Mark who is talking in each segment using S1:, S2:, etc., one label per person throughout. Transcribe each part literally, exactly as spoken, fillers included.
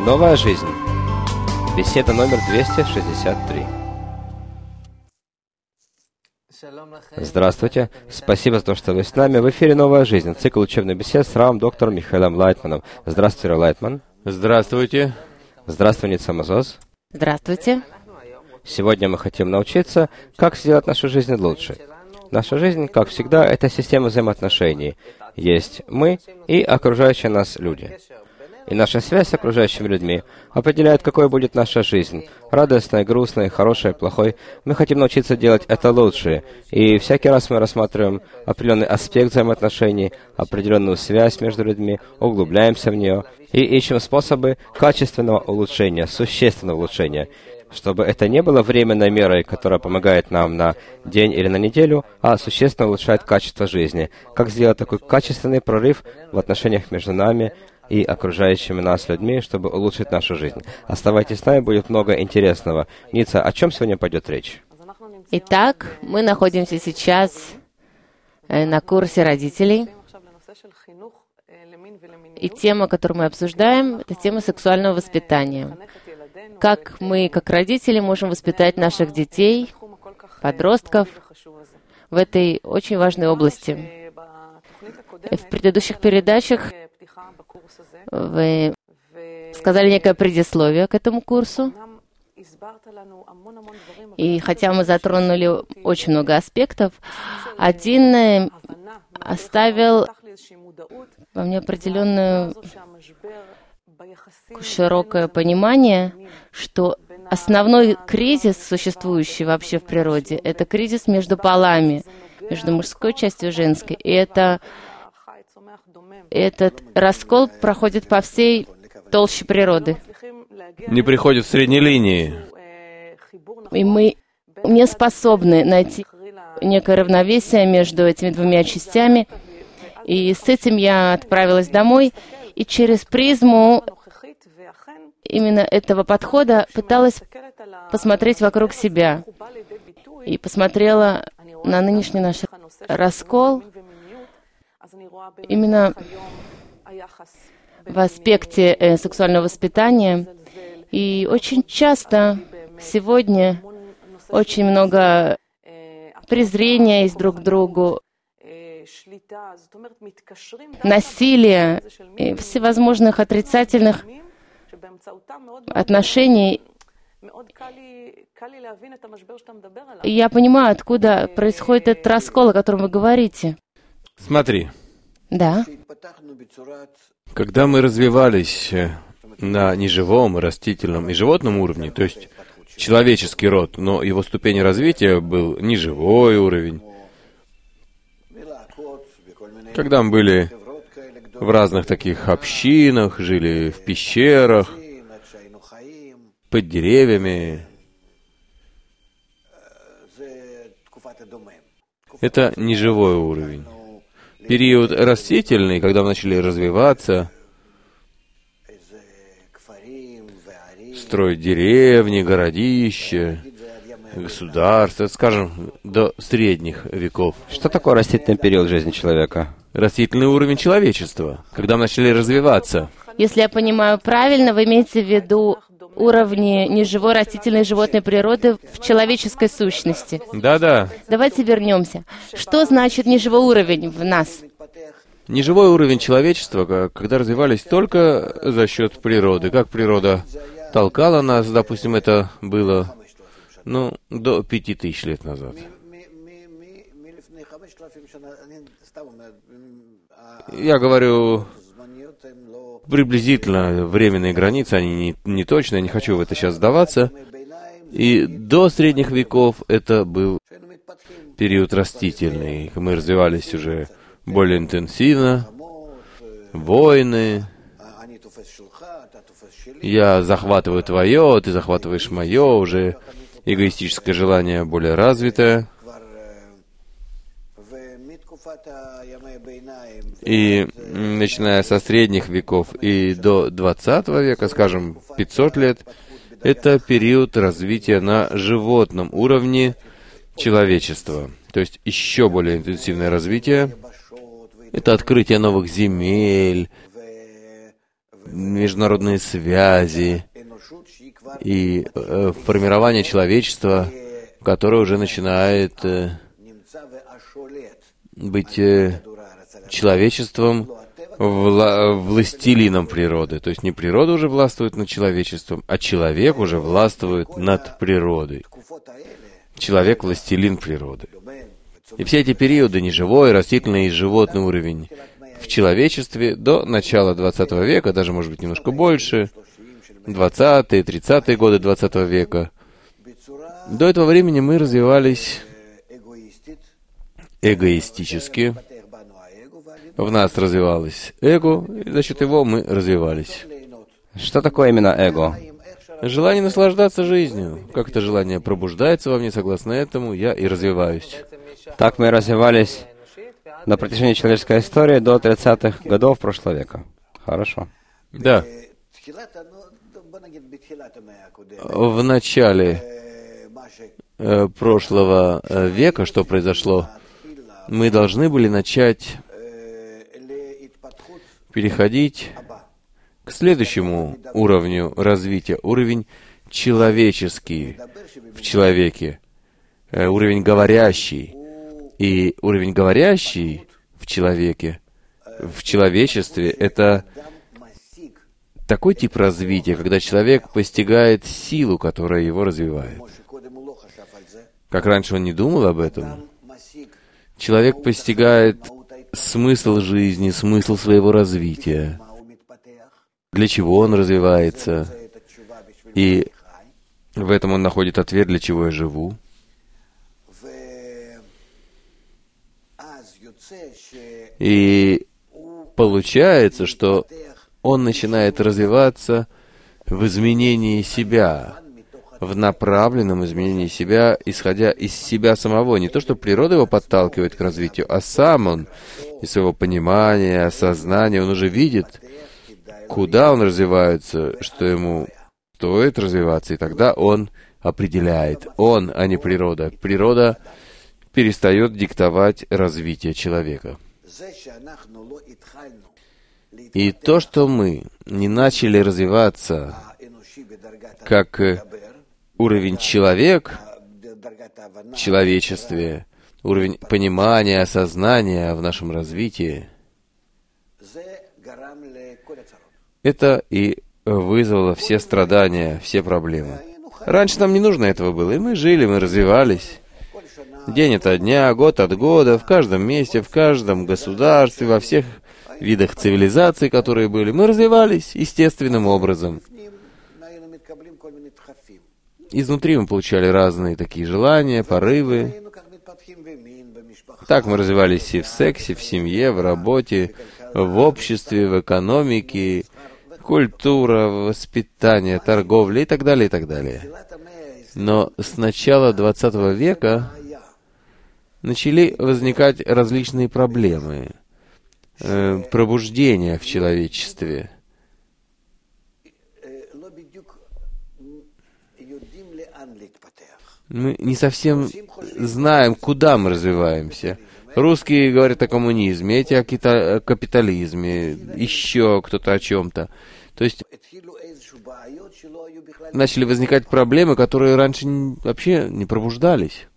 S1: Новая жизнь. Беседа номер двести шестьдесят три. Здравствуйте. Спасибо за то, что вы с нами. В эфире «Новая жизнь». Цикл учебных бесед с равом доктором Михаилом Лайтманом. Здравствуйте, Ра Лайтман.
S2: Здравствуйте.
S1: Здравствуй, Ница Мазоз.
S3: Здравствуйте.
S1: Сегодня мы хотим научиться, как сделать нашу жизнь лучше. Наша жизнь, как всегда, это система взаимоотношений. Есть мы и окружающие нас люди. И наша связь с окружающими людьми определяет, какой будет наша жизнь. Радостной, грустной, хорошей, плохой. Мы хотим научиться делать это лучше. И всякий раз мы рассматриваем определенный аспект взаимоотношений, определенную связь между людьми, углубляемся в нее и ищем способы качественного улучшения, существенного улучшения, чтобы это не было временной мерой, которая помогает нам на день или на неделю, а существенно улучшает качество жизни. Как сделать такой качественный прорыв в отношениях между нами и окружающими нас людьми, чтобы улучшить нашу жизнь. Оставайтесь с нами, будет много интересного. Ница, о чем сегодня пойдет речь?
S3: Итак, мы находимся сейчас на курсе родителей. И тема, которую мы обсуждаем, это тема сексуального воспитания. Как мы, как родители, можем воспитать наших детей, подростков в этой очень важной области. В предыдущих передачах вы сказали некое предисловие к этому курсу. И хотя мы затронули очень много аспектов, один оставил во мне определенное широкое понимание, что основной кризис, существующий вообще в природе, это кризис между полами, между мужской частью и женской. И это, этот раскол проходит по всей толще природы.
S2: Не приходит в средней линии.
S3: И мы не способны найти некое равновесие между этими двумя частями. И с этим я отправилась домой, и через призму именно этого подхода пыталась посмотреть вокруг себя. И посмотрела на нынешний наш раскол именно в аспекте э, сексуального воспитания. И очень часто сегодня очень много презрения есть друг к другу, насилия и всевозможных отрицательных отношений. И я понимаю, откуда происходит этот раскол, о котором вы говорите.
S2: Смотри.
S3: Да.
S2: Когда мы развивались на неживом, растительном и животном уровне, то есть человеческий род, но его ступень развития был неживой уровень, когда мы были в разных таких общинах, жили в пещерах, под деревьями. Это неживой уровень. Период растительный, когда мы начали развиваться, строить деревни, городища, государства, скажем, до средних веков.
S1: Что такое растительный период жизни человека?
S2: Растительный уровень человечества, когда мы начали развиваться.
S3: Если я понимаю правильно, вы имеете в виду уровни неживой растительной и животной природы в человеческой сущности.
S2: Да-да.
S3: Давайте вернемся. Что значит неживой уровень в нас?
S2: Неживой уровень человечества, когда развивались только за счет природы. Как природа толкала нас, допустим, это было, ну, до пяти тысяч лет назад. Я говорю приблизительно временные границы, они не, не точные, я не хочу в это сейчас сдаваться. И до средних веков это был период растительный. Мы развивались уже более интенсивно. Войны. Я захватываю твое, ты захватываешь мое, уже эгоистическое желание более развитое. И начиная со средних веков и до двадцатого века, скажем, пятьсот лет, это период развития на животном уровне человечества. То есть еще более интенсивное развитие. Это открытие новых земель, международные связи и э, формирование человечества, которое уже начинает э, быть э, человечеством, вла властелином природы. То есть не природа уже властвует над человечеством, а человек уже властвует над природой. Человек — властелин природы. И все эти периоды, неживой, растительный и животный уровень в человечестве до начала двадцатого века, даже, может быть, немножко больше, двадцатые, тридцатые годы двадцатого века, до этого времени мы развивались эгоистически. В нас развивалось эго, и за счет его мы развивались.
S1: Что такое именно эго?
S2: Желание наслаждаться жизнью. Как это желание пробуждается во мне, согласно этому я и развиваюсь.
S1: Так мы развивались на протяжении человеческой истории до тридцатых годов прошлого века. Хорошо.
S2: Да. В начале э, прошлого э, века, что произошло, мы должны были начать переходить к следующему уровню развития, уровень человеческий в человеке, э, уровень говорящий. И уровень говорящий в человеке, в человечестве, это такой тип развития, когда человек постигает силу, которая его развивает. Как раньше он не думал об этом, человек постигает смысл жизни, смысл своего развития, для чего он развивается, и в этом он находит ответ, для чего я живу. И получается, что он начинает развиваться в изменении себя, в направленном изменении себя, исходя из себя самого. Не то, что природа его подталкивает к развитию, а сам он из своего понимания, осознания, он уже видит, куда он развивается, что ему стоит развиваться, и тогда он определяет. Он, а не природа. Природа перестает диктовать развитие человека. И то, что мы не начали развиваться как уровень человек в человечестве, уровень понимания, осознания в нашем развитии, это и вызвало все страдания, все проблемы. Раньше нам не нужно этого было, и мы жили, мы развивались. День ото дня, год от года, в каждом месте, в каждом государстве, во всех видах цивилизаций, которые были, мы развивались естественным образом. Изнутри мы получали разные такие желания, порывы. Так мы развивались и в сексе, в семье, в работе, в обществе, в экономике, культура, воспитание, торговля и так далее, и так далее. Но с начала двадцатого века начали возникать различные проблемы, э, пробуждения в человечестве. Мы не совсем знаем, куда мы развиваемся. Русские говорят о коммунизме, эти о кита- капитализме, еще кто-то о чем-то. То есть начали возникать проблемы, которые раньше вообще не пробуждались.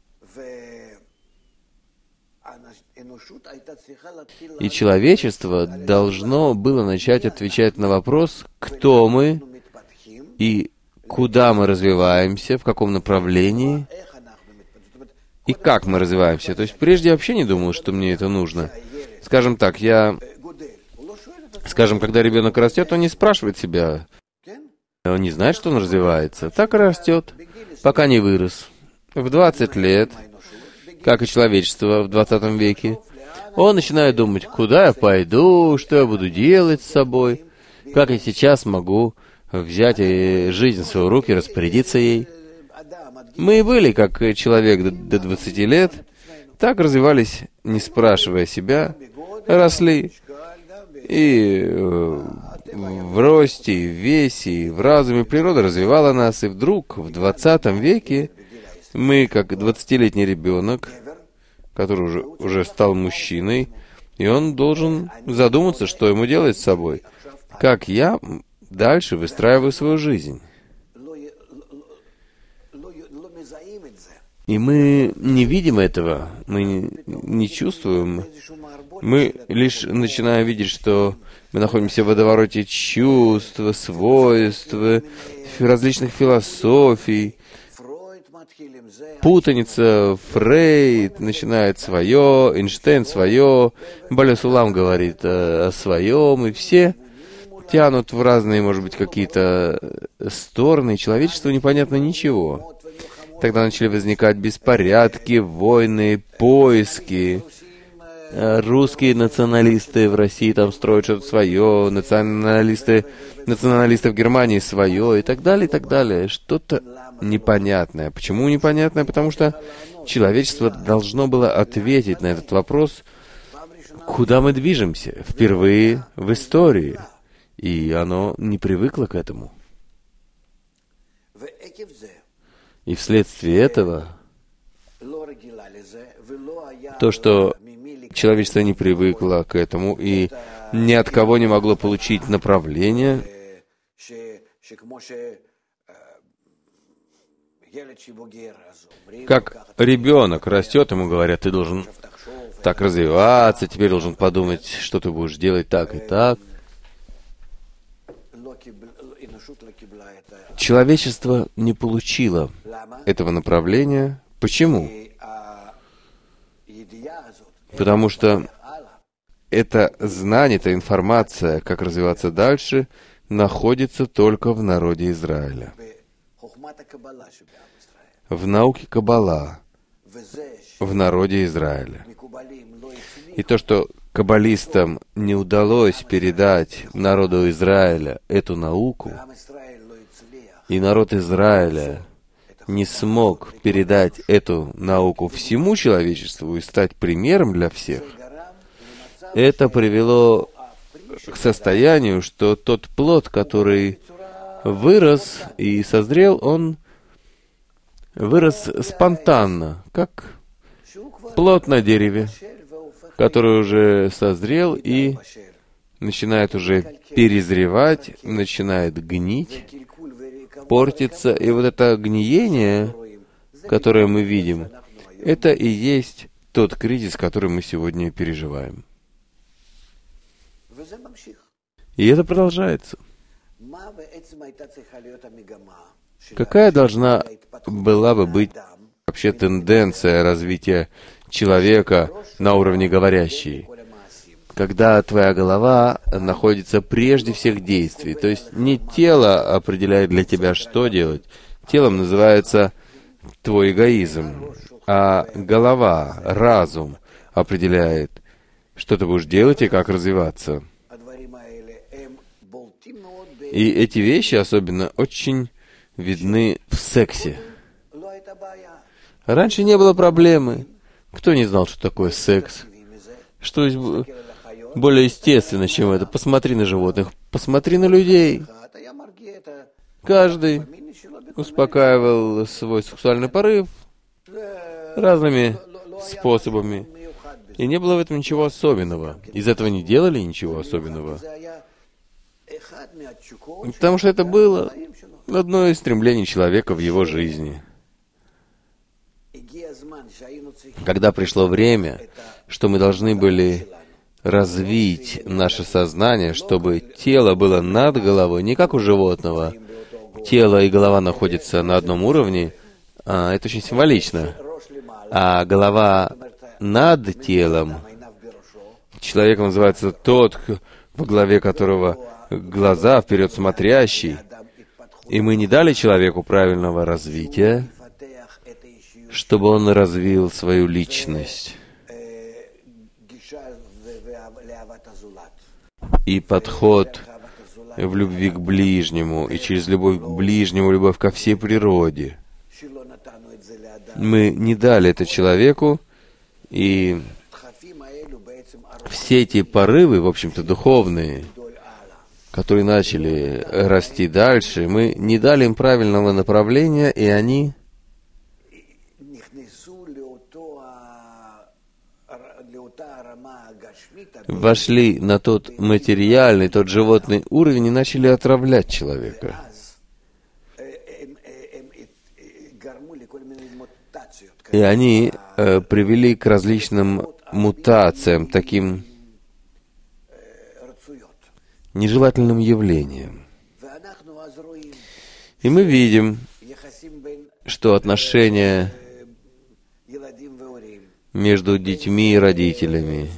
S2: И человечество должно было начать отвечать на вопрос, кто мы и куда мы развиваемся, в каком направлении и как мы развиваемся. То есть прежде я вообще не думал, что мне это нужно. Скажем так, я... Скажем, когда ребенок растет, он не спрашивает себя, он не знает, что он развивается. Так и растет, пока не вырос. В двадцать лет, как и человечество в двадцатом веке, он начинает думать, куда я пойду, что я буду делать с собой, как я сейчас могу взять и жизнь в свои руки, распорядиться ей. Мы и были, как человек до двадцати лет, так развивались, не спрашивая себя, росли, и э, в росте, и в весе, и в разуме природа развивала нас, и вдруг в двадцатом веке мы, как двадцатилетний ребенок, который уже, уже стал мужчиной, и он должен задуматься, что ему делать с собой. Как я дальше выстраиваю свою жизнь. И мы не видим этого, мы не чувствуем. Мы лишь начинаем видеть, что мы находимся в водовороте чувств, свойств, различных философий. Путаница, Фрейд начинает свое, Эйнштейн свое, Баля-Сулам говорит о своем, и все тянут в разные, может быть, какие-то стороны, и человечеству непонятно ничего. Тогда начали возникать беспорядки, войны, поиски. Русские националисты в России там строят что-то свое, националисты, националисты в Германии свое, и так далее, и так далее. Что-то непонятное. Почему непонятное? Потому что человечество должно было ответить на этот вопрос, куда мы движемся, впервые в истории. И оно не привыкло к этому. И вследствие этого, то, что человечество не привыкло к этому и ни от кого не могло получить направление, как ребенок растет, ему говорят, ты должен так развиваться, теперь должен подумать, что ты будешь делать так и так. Человечество не получило этого направления. Почему? Потому что это знание, эта информация, как развиваться дальше, находится только в народе Израиля. В науке Каббала, в народе Израиля. И то, что каббалистам не удалось передать народу Израиля эту науку, и народ Израиля не смог передать эту науку всему человечеству и стать примером для всех, это привело к состоянию, что тот плод, который вырос и созрел, он вырос спонтанно, как плод на дереве, который уже созрел и начинает уже перезревать, начинает гнить, портиться. И вот это гниение, которое мы видим, это и есть тот кризис, который мы сегодня переживаем. И это продолжается. Какая должна была бы быть вообще тенденция развития человека на уровне говорящей, когда твоя голова находится прежде всех действий? То есть не тело определяет для тебя, что делать. Телом называется твой эгоизм, а голова, разум определяет, что ты будешь делать и как развиваться. И эти вещи особенно очень видны в сексе. Раньше не было проблемы. Кто не знал, что такое секс? Что есть более естественно, чем это? Посмотри на животных, посмотри на людей. Каждый успокаивал свой сексуальный порыв разными способами. И не было в этом ничего особенного. Из этого не делали ничего особенного. Потому что это было одно из стремлений человека в его жизни. Когда пришло время, что мы должны были развить наше сознание, чтобы тело было над головой, не как у животного. Тело и голова находятся на одном уровне, а, это очень символично. А голова над телом, человеком называется тот, во главе которого глаза, вперед смотрящий. И мы не дали человеку правильного развития, чтобы он развил свою личность. И подход в любви к ближнему, и через любовь к ближнему, любовь ко всей природе. Мы не дали это человеку, и все эти порывы, в общем-то, духовные, которые начали расти дальше, мы не дали им правильного направления, и они вошли на тот материальный, тот животный уровень и начали отравлять человека. И они э, привели к различным мутациям, таким нежелательным явлениям. И мы видим, что отношения между детьми и родителями,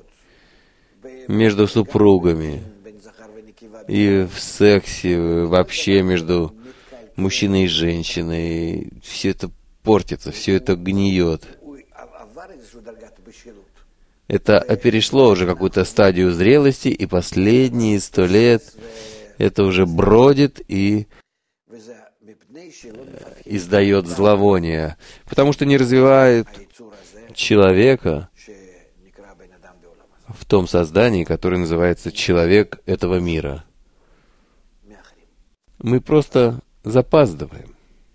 S2: между супругами и в сексе, вообще между мужчиной и женщиной, все это портится, все это гниет. Это перешло уже какую-то стадию зрелости, и последние сто лет это уже бродит и издает зловоние, потому что не развивает человека в том создании, которое называется человек этого мира. Мы просто запаздываем.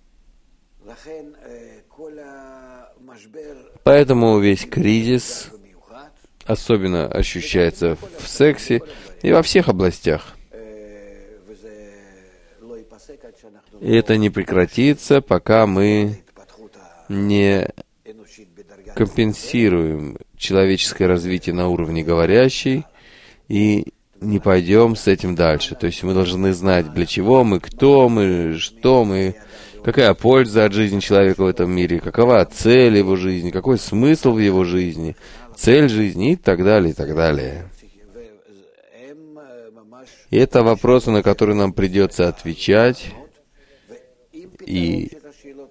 S2: Поэтому весь кризис особенно ощущается в сексе и во всех областях. И это не прекратится, пока мы не компенсируем человеческое развитие на уровне говорящей и не пойдем с этим дальше. То есть мы должны знать, для чего мы, кто мы, что мы, какая польза от жизни человека в этом мире, какова цель его жизни, какой смысл в его жизни, цель жизни и так далее, и так далее. И это вопросы, на которые нам придется отвечать. И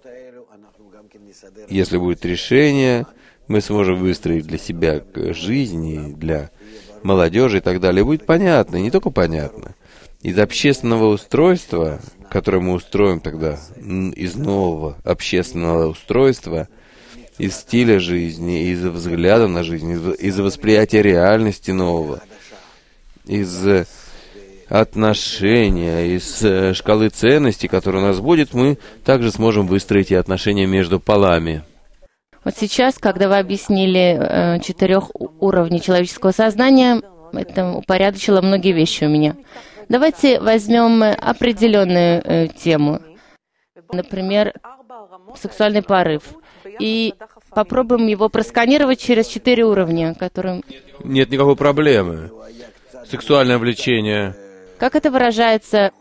S2: если будет решение, мы сможем выстроить для себя жизнь, для молодежи и так далее. Будет понятно, и не только понятно. Из общественного устройства, которое мы устроим тогда, из нового общественного устройства, из стиля жизни, из взгляда на жизнь, из, из восприятия реальности нового, из отношения, из э, шкалы ценностей, которая у нас будет, мы также сможем выстроить и отношения между полами.
S3: Вот сейчас, когда вы объяснили э, четырех уровней человеческого сознания, это упорядочило многие вещи у меня. Давайте возьмем определенную э, тему, например, сексуальный порыв, и попробуем его просканировать через четыре уровня, которым...
S2: Нет никакой проблемы. Сексуальное влечение...
S3: Как это выражается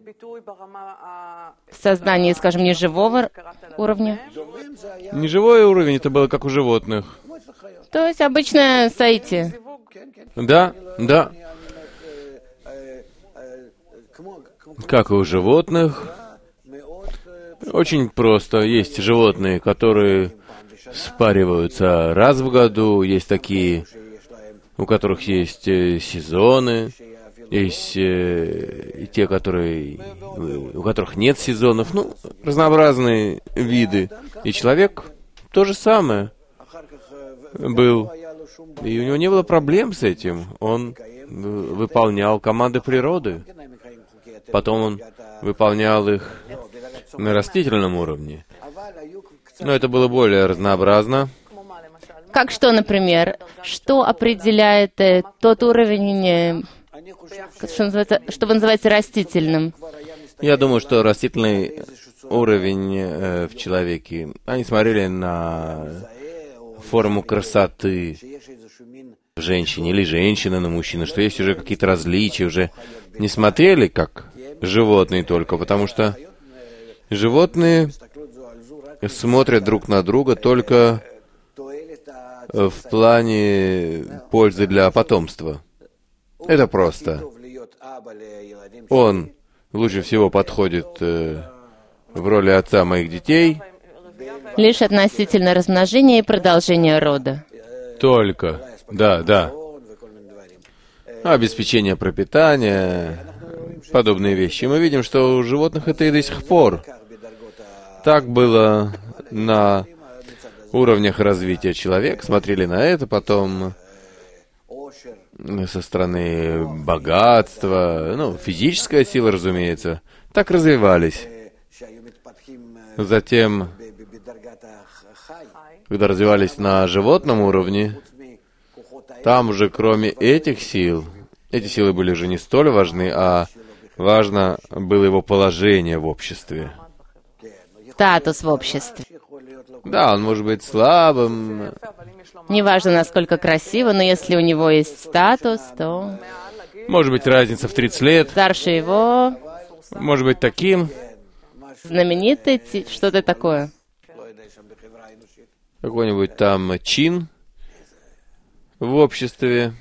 S3: в создании, скажем, неживого уровня?
S2: Неживой уровень, это было как у животных.
S3: То есть обычное сойти.
S2: Да, да. Как и у животных. Очень просто. Есть животные, которые спариваются раз в году. Есть такие, у которых есть сезоны. Есть э, те, которые, у которых нет сезонов, ну, разнообразные виды. И человек то же самое был. И у него не было проблем с этим. Он выполнял команды природы. Потом он выполнял их на растительном уровне. Но это было более разнообразно.
S3: Как что, например? Что определяет э, тот уровень... Э, Что, называется, что вы называете растительным?
S2: Я думаю, что растительный уровень э, в человеке, они смотрели на форму красоты в женщине или женщины на мужчине, что есть уже какие-то различия, уже не смотрели как животные только, потому что животные смотрят друг на друга только в плане пользы для потомства. Это просто. Он лучше всего подходит э, в роли отца моих детей.
S3: Лишь относительно размножения и продолжения рода.
S2: Только. Да, да. Обеспечение пропитания, подобные вещи. Мы видим, что у животных это и до сих пор. Так было на уровнях развития человека. Смотрели на это, потом... со стороны богатства, ну, физическая сила, разумеется, так развивались. Затем, когда развивались на животном уровне, там уже кроме этих сил, эти силы были уже не столь важны, а важно было его положение в обществе.
S3: Статус в обществе.
S2: Да, он может быть слабым.
S3: Неважно, насколько красиво, но если у него есть статус, то...
S2: Может быть, разница в тридцать лет.
S3: Старше его...
S2: Может быть, таким.
S3: Знаменитый, что-то такое.
S2: Какой-нибудь там чин в обществе,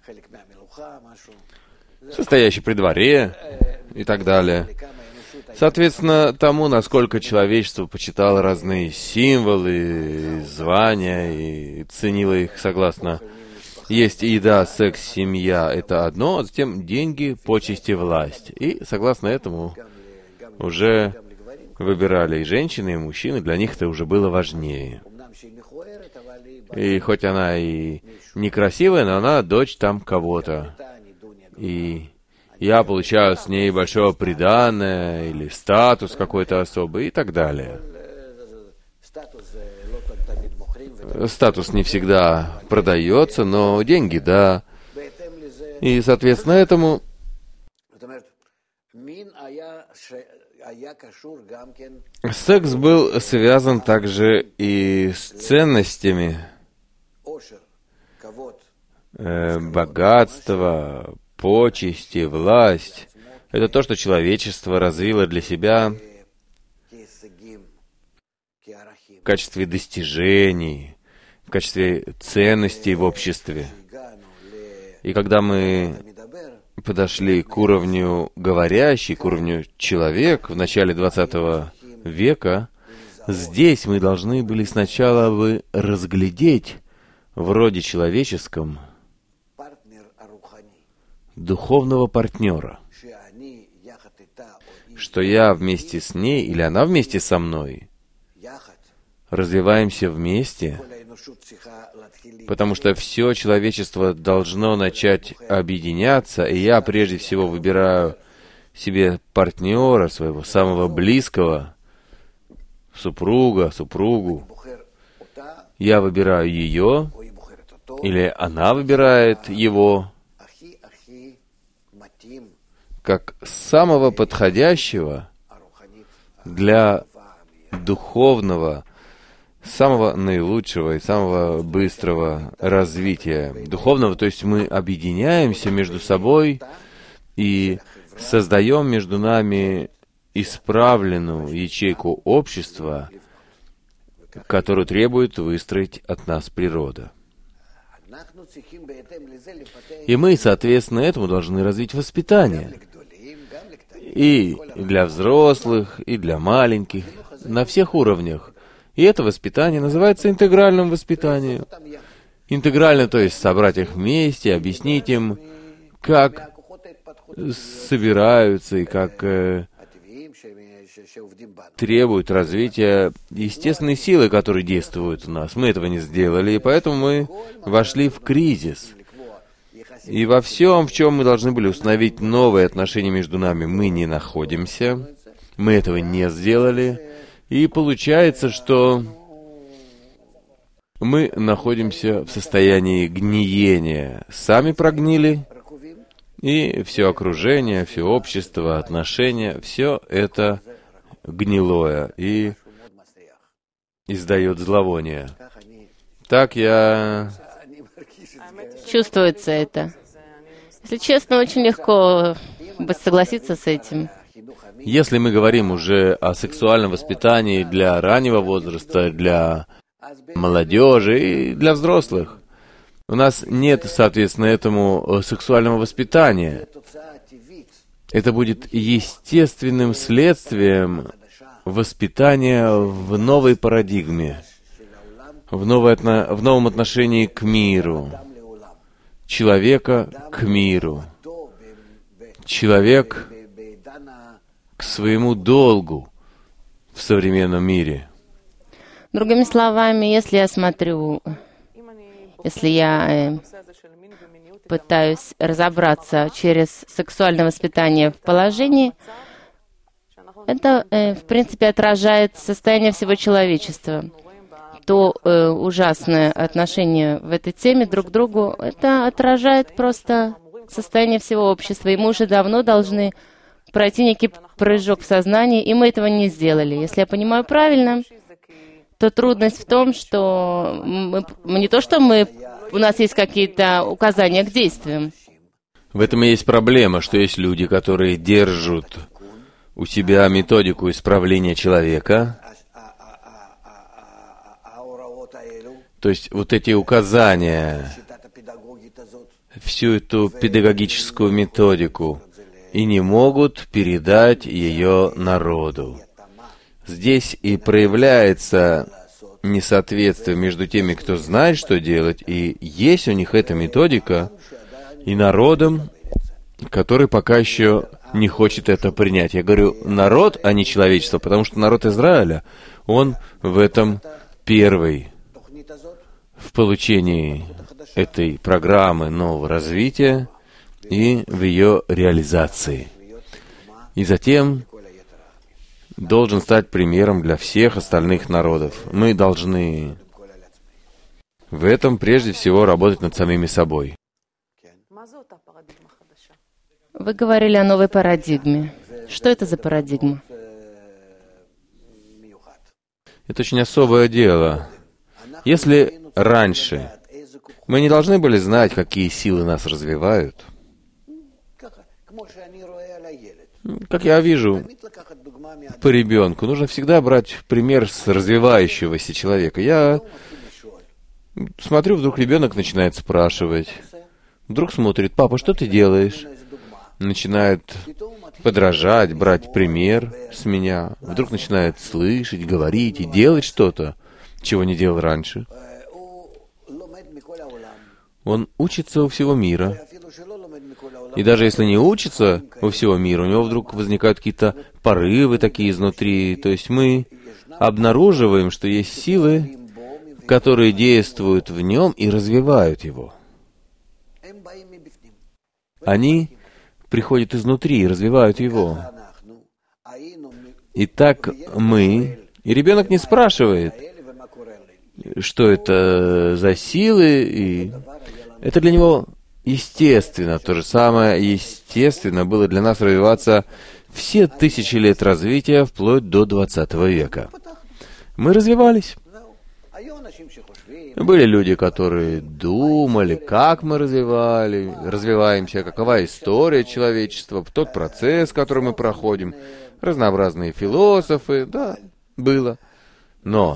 S2: состоящий при дворе и так далее. Соответственно, тому, насколько человечество почитало разные символы, звания и ценило их согласно. Есть еда, секс, семья — это одно, а затем деньги, почести, власть. И согласно этому уже выбирали и женщины, и мужчины, для них это уже было важнее. И хоть она и некрасивая, но она дочь там кого-то. И я получаю с ней большое приданое, или статус какой-то особый, и так далее. Статус не всегда продается, но деньги — да. И, соответственно, этому секс был связан также и с ценностями. Э, богатство, почести, власть. Это то, что человечество развило для себя в качестве достижений, в качестве ценностей в обществе. И когда мы подошли к уровню говорящий, к уровню человек в начале двадцатого века, здесь мы должны были сначала бы разглядеть в роде человеческом духовного партнера, что я вместе с ней или она вместе со мной развиваемся вместе, потому что все человечество должно начать объединяться, и я прежде всего выбираю себе партнера, своего самого близкого, супруга, супругу. Я выбираю ее, или она выбирает его, как самого подходящего для духовного, самого наилучшего и самого быстрого развития духовного. То есть мы объединяемся между собой и создаем между нами исправленную ячейку общества, которую требует выстроить от нас природа. И мы, соответственно, этому должны развить воспитание. И для взрослых, и для маленьких, на всех уровнях. И это воспитание называется интегральным воспитанием. Интегрально, то есть собрать их вместе, объяснить им, как собираются и как э, требуют развития естественной силы, которые действуют в нас. Мы этого не сделали, и поэтому мы вошли в кризис. И во всем, в чем мы должны были установить новые отношения между нами, мы не находимся. Мы этого не сделали. И получается, что мы находимся в состоянии гниения. Сами прогнили, и все окружение, все общество, отношения, все это гнилое и издает зловоние. Так я...
S3: Чувствуется это. Если честно, очень легко согласиться с этим.
S2: Если мы говорим уже о сексуальном воспитании для раннего возраста, для молодежи и для взрослых, у нас нет, соответственно, этому сексуального воспитания. Это будет естественным следствием воспитания в новой парадигме, в, новой, в новом отношении к миру, человека к миру, человек к своему долгу в современном мире.
S3: Другими словами, если я смотрю, если я э, пытаюсь разобраться через сексуальное воспитание в положении, это, э, в принципе, отражает состояние всего человечества. то э, ужасное отношение в этой теме друг к другу, это отражает просто состояние всего общества. И мы уже давно должны пройти некий прыжок в сознании, и мы этого не сделали. Если я понимаю правильно, то трудность в том, что мы, не то, что мы, у нас есть какие-то указания к действиям.
S2: В этом и есть проблема, что есть люди, которые держат у себя методику исправления человека. То есть вот эти указания, всю эту педагогическую методику, и не могут передать ее народу. Здесь и проявляется несоответствие между теми, кто знает, что делать, и есть у них эта методика, и народом, который пока еще не хочет это принять. Я говорю народ, а не человечество, потому что народ Израиля, он в этом первый, в получении этой программы нового развития и в ее реализации. И затем должен стать примером для всех остальных народов. Мы должны в этом прежде всего работать над самими собой.
S3: Вы говорили о новой парадигме. Что это за парадигма?
S2: Это очень особое дело. Если раньше мы не должны были знать, какие силы нас развивают, как я вижу по ребенку, нужно всегда брать пример с развивающегося человека. Я смотрю, вдруг ребенок начинает спрашивать, вдруг смотрит: папа, что ты делаешь? Начинает подражать, брать пример с меня. Вдруг начинает слышать, говорить и делать что-то, чего не делал раньше. Он учится у всего мира. И даже если не учится у всего мира, у него вдруг возникают какие-то порывы такие изнутри. То есть мы обнаруживаем, что есть силы, которые действуют в нем и развивают его. Они приходят изнутри и развивают его. И так мы... И ребенок не спрашивает, что это за силы, и это для него естественно. То же самое естественно было для нас развиваться все тысячи лет развития вплоть до двадцатого века. Мы развивались. Были люди, которые думали, как мы развивали, развиваемся, какова история человечества, тот процесс, который мы проходим, разнообразные философы, да, было. Но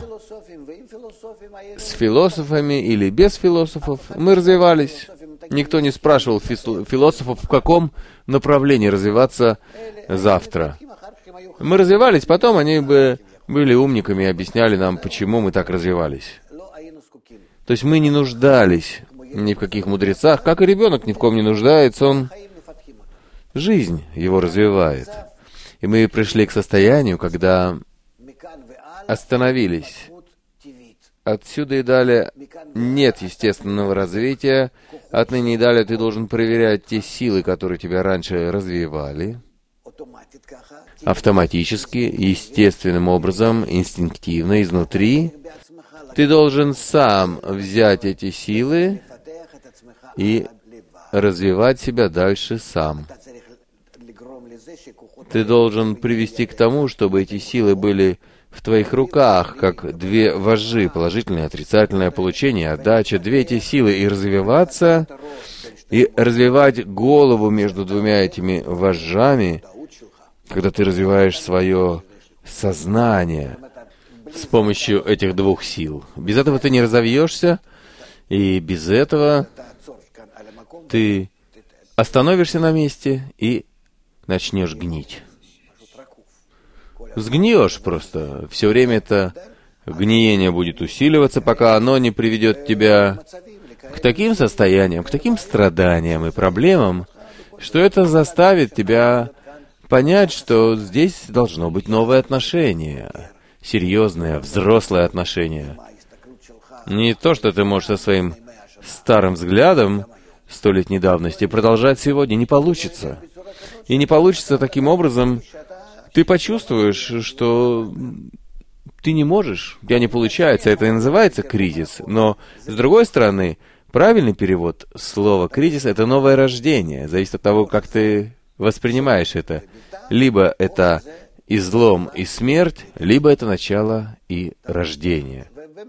S2: с философами или без философов мы развивались. Никто не спрашивал философов, в каком направлении развиваться завтра. Мы развивались, потом они бы были умниками и объясняли нам, почему мы так развивались. То есть мы не нуждались ни в каких мудрецах, как и ребенок ни в ком не нуждается, он жизнь его развивает. И мы пришли к состоянию, когда остановились. Отсюда и далее нет естественного развития. Отныне и далее ты должен проверять те силы, которые тебя раньше развивали, автоматически, естественным образом, инстинктивно, изнутри. Ты должен сам взять эти силы и развивать себя дальше сам. Ты должен привести к тому, чтобы эти силы были в твоих руках, как две вожжи, положительное и отрицательное получение, отдача, две эти силы, и развиваться, и развивать голову между двумя этими вожжами, когда ты развиваешь свое сознание с помощью этих двух сил. Без этого ты не разовьешься, и без этого ты остановишься на месте и начнешь гнить. Сгниешь просто. Все время это гниение будет усиливаться, пока оно не приведет тебя к таким состояниям, к таким страданиям и проблемам, что это заставит тебя понять, что здесь должно быть новое отношение, серьезное, взрослое отношение. Не то, что ты можешь со своим старым взглядом столетней давности продолжать сегодня, не получится. И не получится таким образом, ты почувствуешь, что ты не можешь, у тебя не получается, это и называется кризис. Но, с другой стороны, правильный перевод слова «кризис» — это новое рождение. Зависит от того, как ты воспринимаешь это. Либо это излом и смерть, либо это начало и рождение.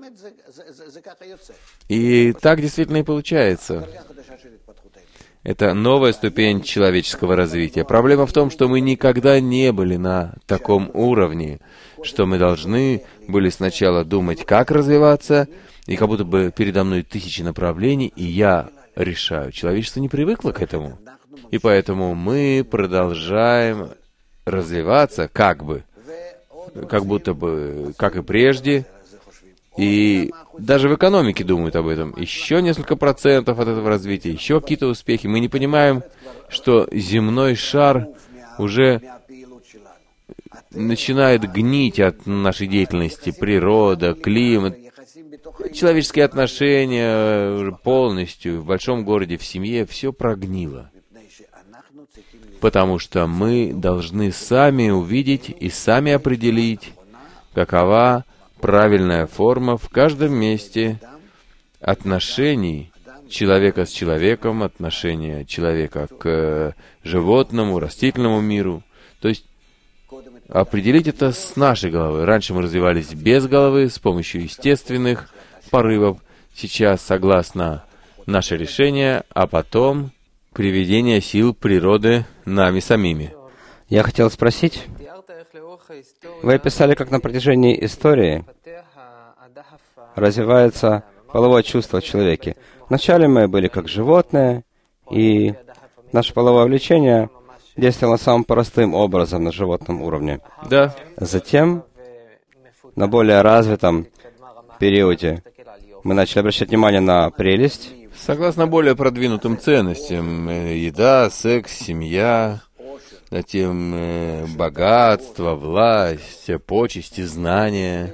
S2: И так действительно и получается. Это новая ступень человеческого развития. Проблема в том, что мы никогда не были на таком уровне, что мы должны были сначала думать, как развиваться, и как будто бы передо мной тысячи направлений, и я решаю. Человечество не привыкло к этому. И поэтому мы продолжаем развиваться, как бы, как будто бы, как и прежде, и даже в экономике думают об этом. Еще несколько процентов от этого развития, еще какие-то успехи. Мы не понимаем, что земной шар уже начинает гнить от нашей деятельности. Природа, климат, человеческие отношения полностью в большом городе, в семье, все прогнило. Потому что мы должны сами увидеть и сами определить, какова правильная форма в каждом месте отношений человека с человеком, отношения человека к животному, растительному миру. То есть определить это с нашей головы. Раньше мы развивались без головы, с помощью естественных порывов. Сейчас, согласно наше решение, а потом приведение сил природы нами самими.
S1: Я хотел спросить, вы описали, как на протяжении истории развивается половое чувство в человеке. Вначале мы были как животные, и наше половое влечение действовало самым простым образом на животном уровне.
S2: Да.
S1: Затем, на более развитом периоде, мы начали обращать внимание на прелесть.
S2: Согласно более продвинутым ценностям, еда, секс, семья, затем э, богатство, власть, почести, знания.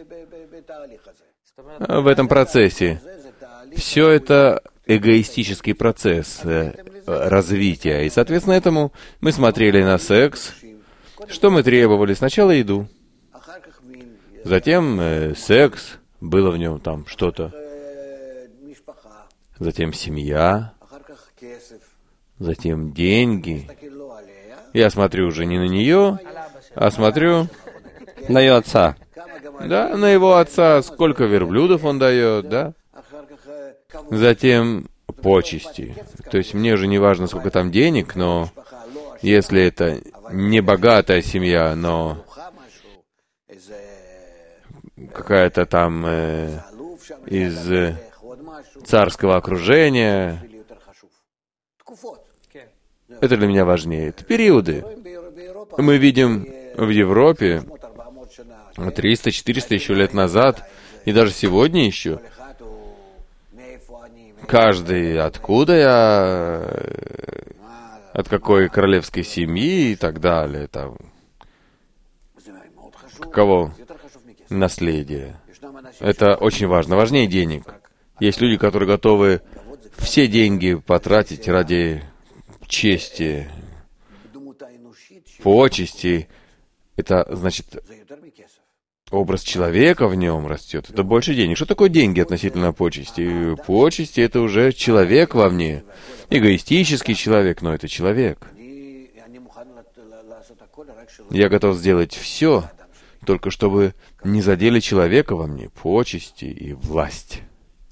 S2: В этом процессе все это эгоистический процесс э, развития. И, соответственно, этому мы смотрели на секс. Что мы требовали? Сначала еду. Затем э, секс, было в нем там что-то. Затем семья. Затем деньги. Я смотрю уже не на нее, а смотрю
S1: на ее отца.
S2: Да, на его отца, сколько верблюдов он дает, да. Затем почести. То есть мне уже не важно, сколько там денег, но если это не богатая семья, но какая-то там э, из э, царского окружения, это для меня важнее. Это периоды. Мы видим в Европе триста-четыреста еще лет назад, и даже сегодня еще, каждый, откуда я, от какой королевской семьи и так далее, там, каково наследие. Это очень важно, важнее денег. Есть люди, которые готовы все деньги потратить ради чести, почести. Это значит, образ человека в нем растет. Это больше денег. Что такое деньги относительно почести? Почести — это уже человек во мне. Эгоистический человек, но это человек. Я готов сделать все, только чтобы не задели человека во мне, почести и власть.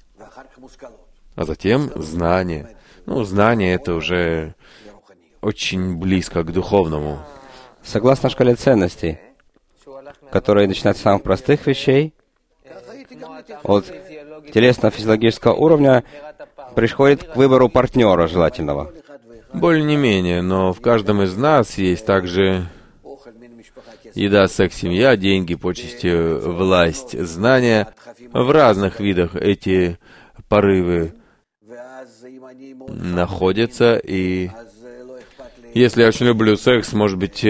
S2: А затем знание. Ну, знание — это уже очень близко к духовному.
S1: Согласно шкале ценностей, которые начинаются с самых простых вещей, от телесно-физиологического уровня, приходит к выбору партнера желательного.
S2: Более не менее, но в каждом из нас есть также еда, секс, семья, деньги, почести, власть, знания. В разных видах эти порывы находятся, и если я очень люблю секс, может быть,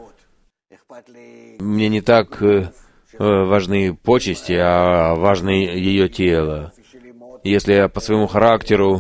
S2: мне не так важны почести, а важно ее тело. Если я по своему характеру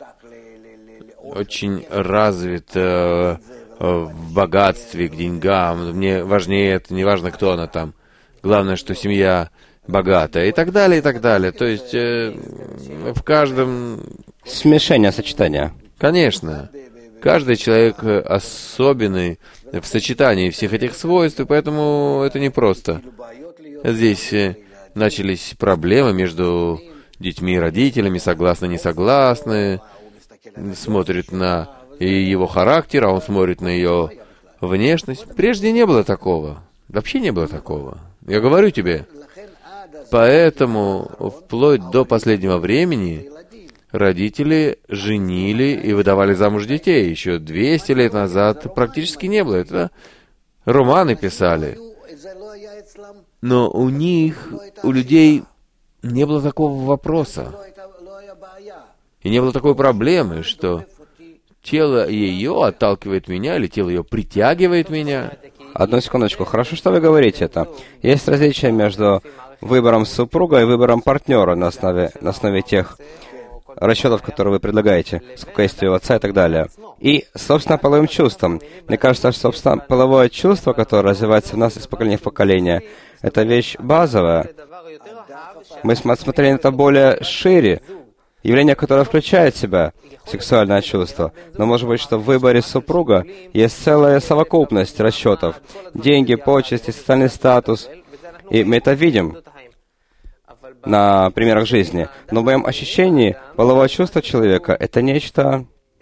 S2: очень развит э, в богатстве, к деньгам, мне важнее это, не важно, кто она там. главное, что семья богатая, и так далее, и так далее. То есть э, в каждом...
S1: Смешение, сочетание.
S2: Конечно. Каждый человек особенный в сочетании всех этих свойств, и поэтому это непросто. Здесь начались проблемы между детьми и родителями, согласны, не согласны, смотрят на его характер, а он смотрит на ее внешность. Прежде не было такого. Вообще не было такого. Я говорю тебе. Поэтому вплоть до последнего времени родители женили и выдавали замуж детей. Еще двести лет назад практически не было. Это романы писали. Но у них, у людей не было такого вопроса. И не было такой проблемы, что тело ее отталкивает меня, или тело ее притягивает меня.
S1: Одну секундочку. Хорошо, что вы говорите это. Есть различие между выбором супруга и выбором партнера на основе, на основе тех расчетов, которые вы предлагаете, сколько есть у его отца и так далее. И, собственно, половым чувством. Мне кажется, что, собственно, половое чувство, которое развивается в нас из поколения в поколение, это вещь базовая. Мы смотрели на это более шире. Явление, которое включает в себя сексуальное чувство. Но может быть, что в выборе супруга есть целая совокупность расчетов. Деньги, почести, социальный статус. И мы это видим на примерах жизни. Но в моем ощущении половое чувство человека — это нечто...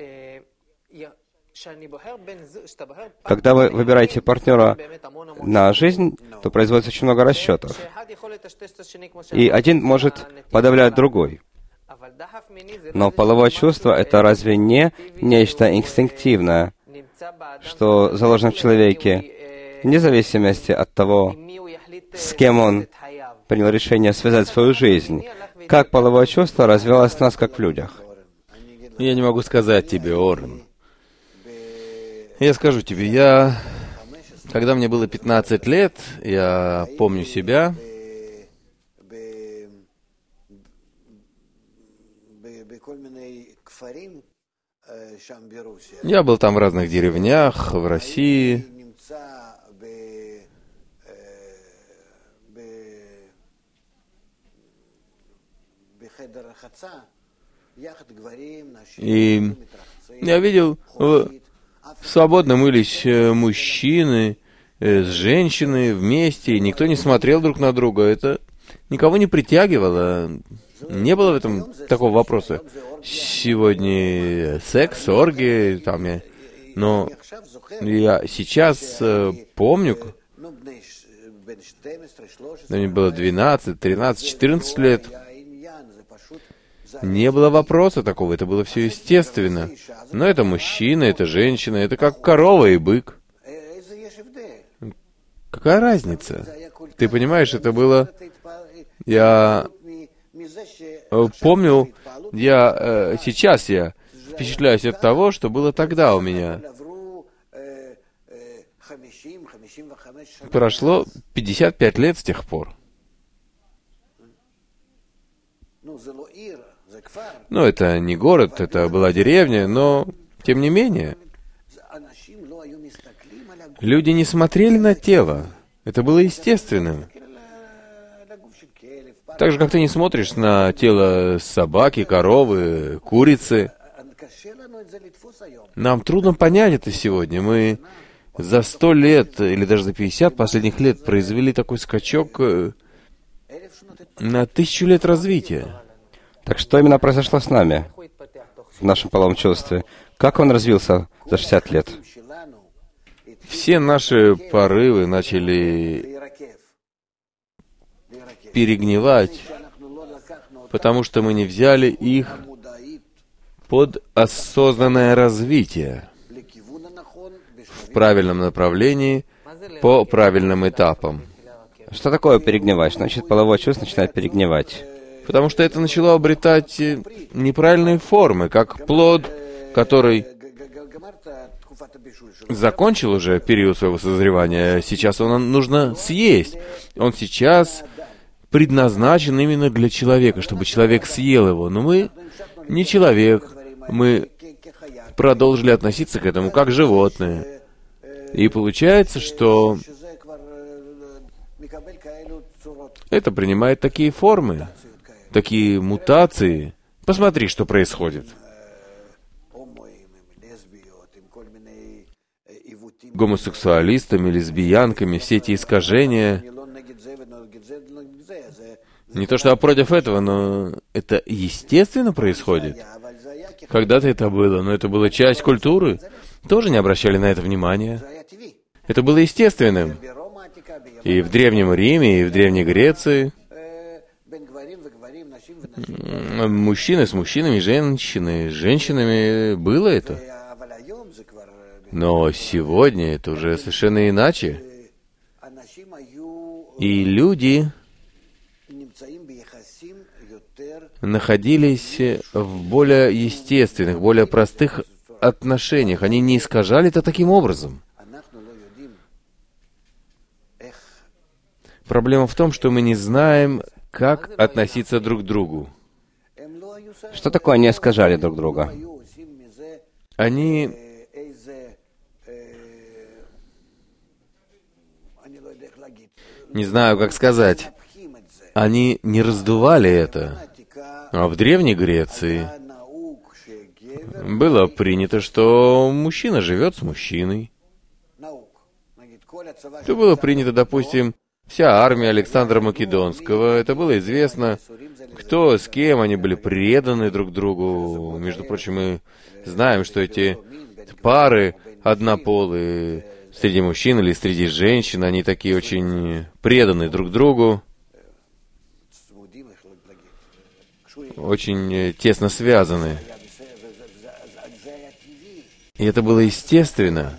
S1: Когда вы выбираете партнера на жизнь, то производится очень много расчетов. И один может подавлять другой. Но половое чувство — это разве не нечто инстинктивное, что заложено в человеке, вне зависимости от того, с кем он принял решение связать свою жизнь? Как половое чувство развивалось в нас, как в людях?
S2: Я не могу сказать тебе, Орен. Я скажу тебе, я... Когда мне было пятнадцать лет, я помню себя... Я был там в разных деревнях, в России. И я видел, свободно мылись мужчины с женщиной вместе, и никто не смотрел друг на друга. Это никого не притягивало. Не было в этом такого вопроса. Сегодня секс, оргии, там я... Но я сейчас э, помню, мне было двенадцать, тринадцать, четырнадцать лет. Не было вопроса такого, это было все естественно. Но это мужчина, это женщина, это как корова и бык. Какая разница? Ты понимаешь, это было... Я помню, я э, сейчас я впечатляюсь от того, что было тогда у меня. Прошло пятьдесят пять лет с тех пор. Ну, это не город, это была деревня, но, тем не менее, люди не смотрели на тело. Это было естественным. Так же, как ты не смотришь на тело собаки, коровы, курицы. Нам трудно понять это сегодня. Мы за сто лет, или даже за пятьдесят последних лет произвели такой скачок на тысячу лет развития.
S1: Так что именно произошло с нами, в нашем половом чувстве? Как он развился за шестьдесят лет?
S2: Все наши порывы начали перегнивать, потому что мы не взяли их под осознанное развитие в правильном направлении, по правильным этапам.
S1: Что такое перегнивать? Значит, половое чувство начинает перегнивать.
S2: Потому что это начало обретать неправильные формы, как плод, который закончил уже период своего созревания. Сейчас он нужно съесть. Он сейчас предназначен именно для человека, чтобы человек съел его. Но мы не человек. Мы продолжили относиться к этому как животные. И получается, что это принимает такие формы, такие мутации. Посмотри, что происходит. Гомосексуалистами, лесбиянками, все эти искажения. Не то что я против этого, но это естественно происходит. Когда-то это было, но это была часть культуры. Тоже не обращали на это внимания. Это было естественным. И в Древнем Риме, и в Древней Греции. Мужчины с мужчинами, женщины с женщинами. Было это. Но сегодня это уже совершенно иначе. И люди находились в более естественных, более простых отношениях. Они не искажали это таким образом. Проблема в том, что мы не знаем, как относиться друг к другу.
S1: Что такое не искажали друг друга?
S2: Они не знаю, как сказать. Они не раздували это. А в Древней Греции было принято, что мужчина живет с мужчиной. Это было принято, допустим, вся армия Александра Македонского. Это было известно, кто с кем, они были преданы друг другу. Между прочим, мы знаем, что эти пары однополые среди мужчин или среди женщин, они такие очень преданы друг другу, очень тесно связаны. И это было естественно.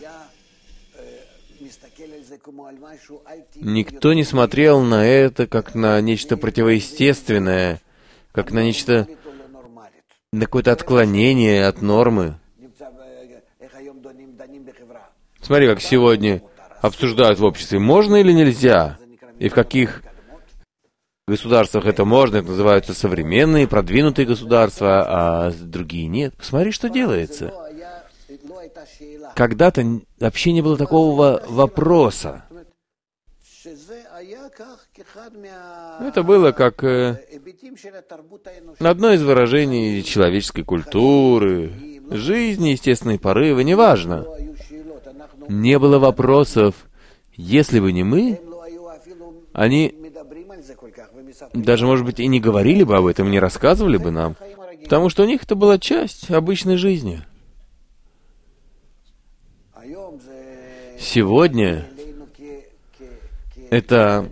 S2: Никто не смотрел на это как на нечто противоестественное, как на нечто, на какое-то отклонение от нормы. Смотри, как сегодня обсуждают в обществе, можно или нельзя, и в каких государствах это можно, это называются современные, продвинутые государства, а другие нет. Посмотри, что делается. Когда-то вообще не было такого вопроса. Это было как э, одно из выражений человеческой культуры, жизни, естественные порывы, неважно. Не было вопросов. Если бы не мы, они даже, может быть, и не говорили бы об этом, не рассказывали бы нам, потому что у них это была часть обычной жизни. Сегодня это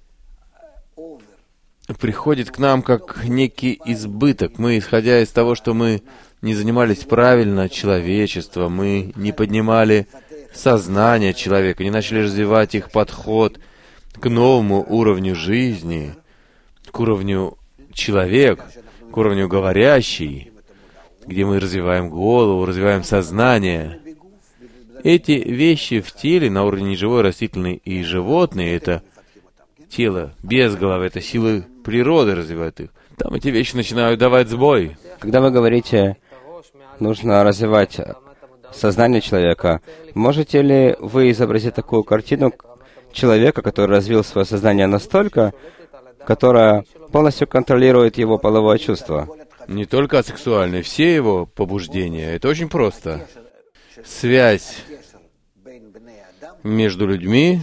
S2: приходит к нам как некий избыток. Мы, исходя из того, что мы не занимались правильно человечеством, мы не поднимали сознание человека, не начали развивать их подход к новому уровню жизни, к уровню человек, к уровню говорящий, где мы развиваем голову, развиваем сознание. Эти вещи в теле на уровне живой, растительной и животной, это тело без головы, это силы природы развивают их. Там эти вещи начинают давать сбой.
S1: Когда вы говорите, нужно развивать сознание человека, можете ли вы изобразить такую картину человека, который развил свое сознание настолько, которое полностью контролирует его половое чувство?
S2: Не только сексуальные, все его побуждения. Это очень просто. Связь между людьми,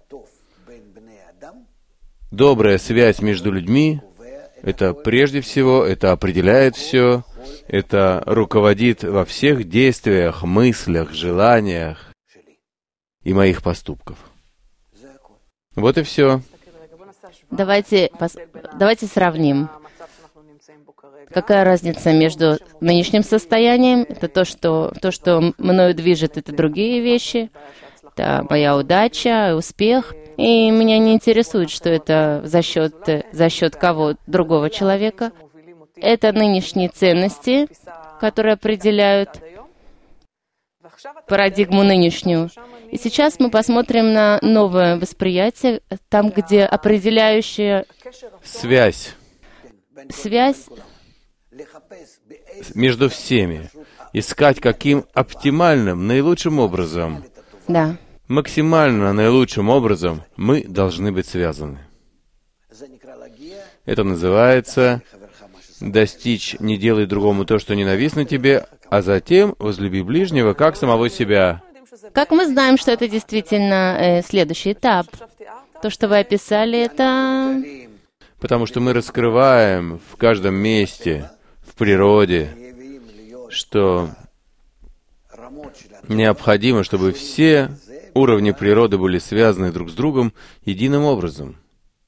S2: добрая связь между людьми, это прежде всего, это определяет все, это руководит во всех действиях, мыслях, желаниях и моих поступков. Вот и все.
S3: Давайте, пос... Давайте сравним. Какая разница между нынешним состоянием, это то, что, то, что мною движет, это другие вещи, это моя удача, успех, и меня не интересует, что это за счет, за счет кого, другого человека. Это нынешние ценности, которые определяют парадигму нынешнюю. И сейчас мы посмотрим на новое восприятие, там, где определяющая
S2: связь.
S3: Связь
S2: между всеми. Искать каким оптимальным, наилучшим образом.
S3: Да.
S2: максимально наилучшим образом мы должны быть связаны. Это называется достичь «не делай другому то, что ненавистно тебе, а затем возлюби ближнего, как самого себя».
S3: Как мы знаем, что это действительно э, следующий этап? То, что вы описали, это...
S2: Потому что мы раскрываем в каждом месте, в природе, что необходимо, чтобы все уровни природы были связаны друг с другом единым образом.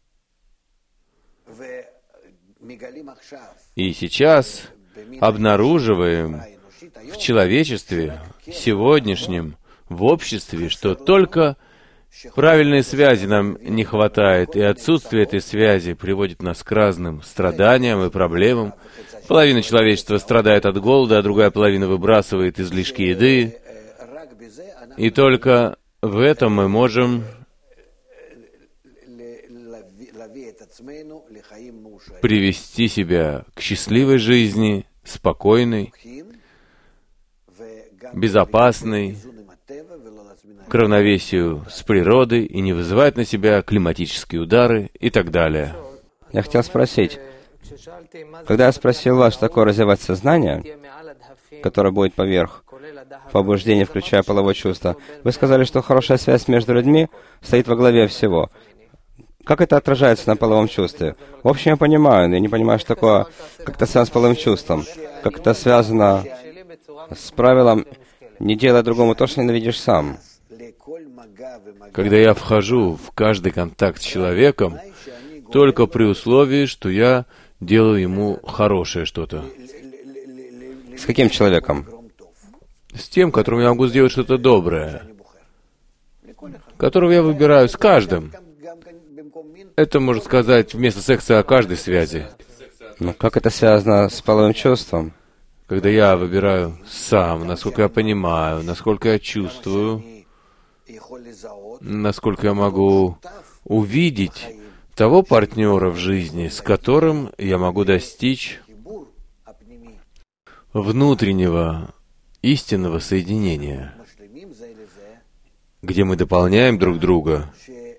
S2: И сейчас обнаруживаем в человечестве сегодняшнем, в обществе, что только правильной связи нам не хватает, и отсутствие этой связи приводит нас к разным страданиям и проблемам. Половина человечества страдает от голода, а другая половина выбрасывает излишки еды. И только в этом мы можем привести себя к счастливой жизни, спокойной, безопасной, к равновесию с природой и не вызывать на себя климатические удары и так далее.
S1: Я хотел спросить, когда я спросил вас, что такое развивать сознание, которое будет поверх побуждения, включая половое чувство, вы сказали, что хорошая связь между людьми стоит во главе всего. Как это отражается на половом чувстве? В общем, я понимаю, но я не понимаю, что такое, как это связано с половым чувством, как это связано с правилом «не делай другому то, что ненавидишь сам».
S2: Когда я вхожу в каждый контакт с человеком, только при условии, что я делаю ему хорошее что-то.
S1: С каким человеком?
S2: С тем, которому я могу сделать что-то доброе, которого я выбираю с каждым. Это, можно сказать, вместо секса о каждой связи.
S1: Но как это связано с половым чувством?
S2: Когда я выбираю сам, насколько я понимаю, насколько я чувствую, насколько я могу увидеть того партнера в жизни, с которым я могу достичь внутреннего, истинного соединения, где мы дополняем друг друга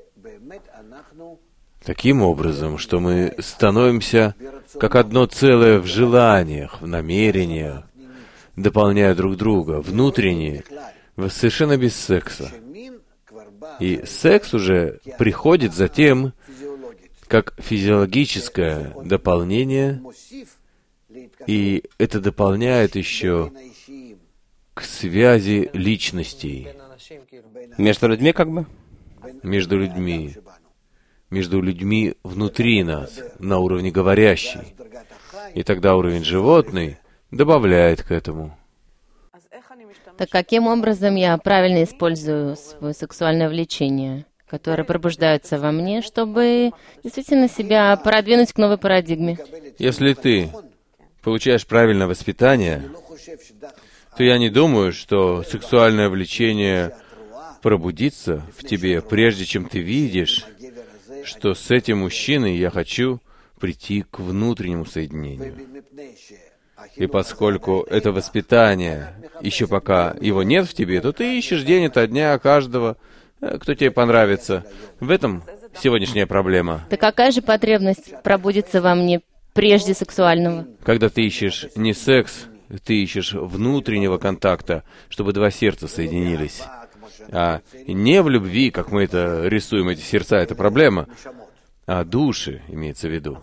S2: таким образом, что мы становимся как одно целое в желаниях, в намерениях, дополняя друг друга, внутренне, совершенно без секса. И секс уже приходит затем, как физиологическое дополнение, и это дополняет еще к связи личностей.
S1: Между людьми как бы?
S2: Между людьми. Между людьми внутри нас, на уровне говорящей. И тогда уровень животный добавляет к этому.
S3: Так каким образом я правильно использую свое сексуальное влечение, которое пробуждается во мне, чтобы действительно себя продвинуть к новой парадигме?
S2: Если ты получаешь правильное воспитание, то я не думаю, что сексуальное влечение пробудится в тебе, прежде чем ты видишь, что с этим мужчиной я хочу прийти к внутреннему соединению. И поскольку это воспитание, еще пока его нет в тебе, то ты ищешь день ото дня каждого, кто тебе понравится. В этом сегодняшняя проблема.
S3: Так какая же потребность пробудится во мне прежде сексуального?
S2: Когда ты ищешь не секс, ты ищешь внутреннего контакта, чтобы два сердца соединились. А не в любви, как мы это рисуем, эти сердца, это проблема, а души, имеется в виду.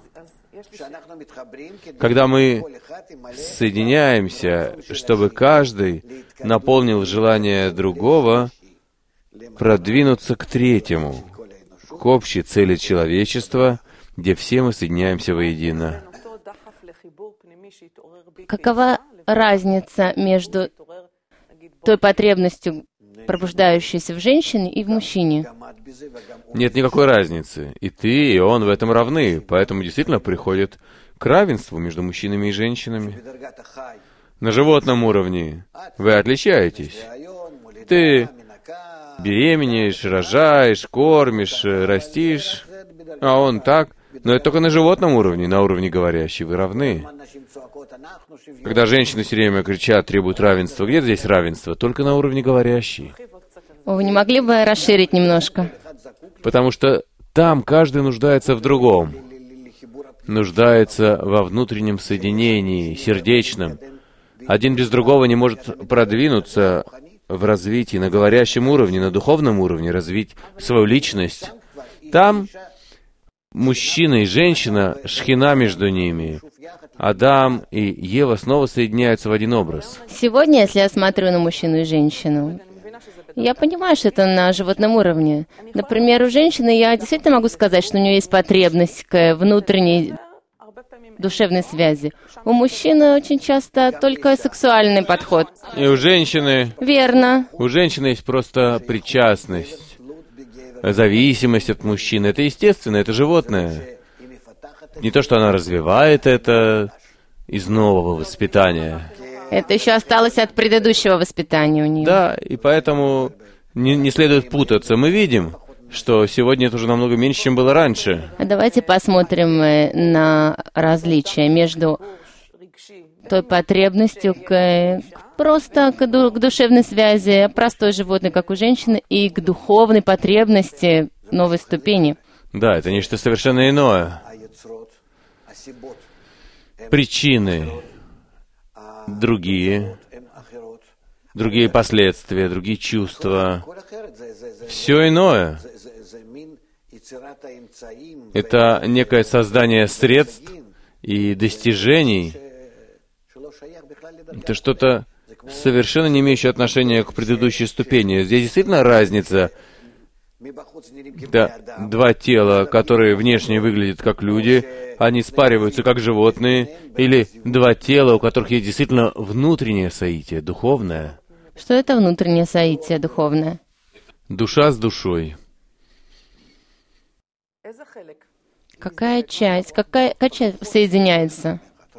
S2: Когда мы соединяемся, чтобы каждый наполнил желание другого продвинуться к третьему, к общей цели человечества, где все мы соединяемся воедино.
S3: Какова разница между той потребностью, пробуждающейся в женщине и в мужчине?
S2: Нет никакой разницы. И ты, и он в этом равны. Поэтому действительно приходит к равенству между мужчинами и женщинами. На животном уровне вы отличаетесь. Ты беременеешь, рожаешь, кормишь, растишь, а он так. Но это только на животном уровне, на уровне говорящей вы равны. Когда женщины все время кричат, требуют равенства, где здесь равенство? Только на уровне говорящей.
S3: Вы не могли бы расширить немножко?
S2: Потому что там каждый нуждается в другом. Нуждается во внутреннем соединении, сердечном. Один без другого не может продвинуться в развитии на говорящем уровне, на духовном уровне, развить свою личность. Там мужчина и женщина, шхина между ними. Адам и Ева снова соединяются в один образ.
S3: Сегодня, если я смотрю на мужчину и женщину, я понимаю, что это на животном уровне. Например, у женщины я действительно могу сказать, что у нее есть потребность к внутренней душевной связи. У мужчины очень часто только сексуальный подход.
S2: И у женщины...
S3: Верно.
S2: У женщины есть просто причастность, зависимость от мужчины. Это естественно, это животное. Не то, что она развивает это из нового воспитания.
S3: Это еще осталось от предыдущего воспитания у нее.
S2: Да, и поэтому не, не следует путаться. Мы видим, что сегодня это уже намного меньше, чем было раньше.
S3: А давайте посмотрим на различия между той потребностью к, просто к, ду, к душевной связи простой животной, как у женщины, и к духовной потребности новой ступени.
S2: Да, это нечто совершенно иное. Причины другие, другие последствия, другие чувства. Все иное. Это некое создание средств и достижений. Это что-то совершенно не имеющее отношения к предыдущей ступени. Здесь действительно разница. Да, два тела, которые внешне выглядят как люди, они спариваются как животные, или два тела, у которых есть действительно внутреннее соитие, духовное.
S3: Что это внутреннее соитие духовное?
S2: Душа с душой.
S3: Какая часть, какая, какая часть соединяется?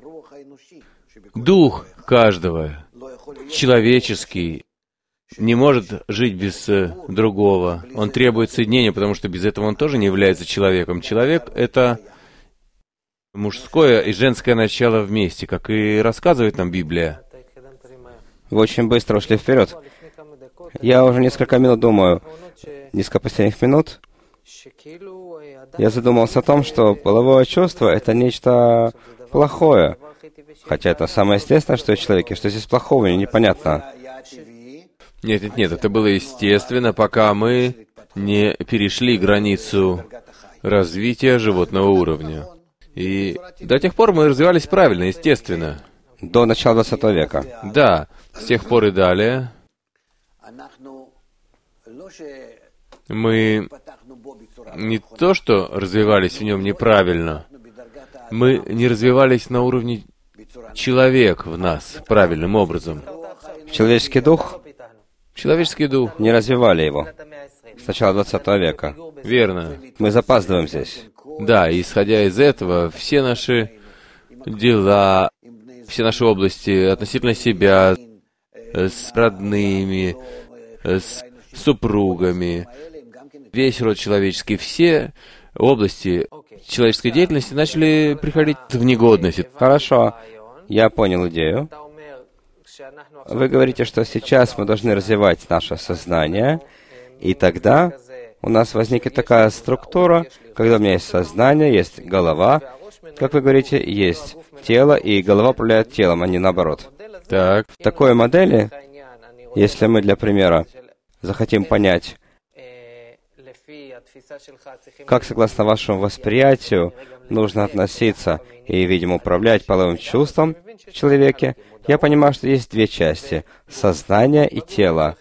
S2: Дух каждого, человеческий, не может жить без э, другого. Он требует соединения, потому что без этого он тоже не является человеком. Человек — это мужское и женское начало вместе, как и рассказывает нам Библия.
S1: Вы очень быстро ушли вперед. Я уже несколько минут думаю, несколько последних минут, я задумался о том, что половое чувство — это нечто плохое. Хотя это самое естественное, что есть в человеке. Что здесь плохого, мне непонятно.
S2: Нет, нет, нет, это было естественно, пока мы не перешли границу развития животного уровня. И до тех пор мы развивались правильно, естественно.
S1: До начала двадцатого века.
S2: Да, с тех пор и далее мы не то, что развивались в нем неправильно, мы не развивались на уровне человек в нас правильным образом.
S1: Человеческий дух?
S2: Человеческий дух.
S1: Не развивали его с начала двадцатого века.
S2: Верно.
S1: Мы запаздываем здесь.
S2: Да, и исходя из этого, все наши дела, все наши области относительно себя, с родными, с супругами, весь род человеческий, все области человеческой деятельности начали приходить в негодность.
S1: Хорошо, я понял идею. Вы говорите, что сейчас мы должны развивать наше сознание, и тогда у нас возникнет такая структура, когда у меня есть сознание, есть голова, как вы говорите, есть тело, и голова управляет телом, а не наоборот.
S2: Так.
S1: В такой модели, если мы, для примера, захотим понять, как, согласно вашему восприятию, нужно относиться и, видимо, управлять половым чувством в человеке, я понимаю, что есть две части — сознание и тело.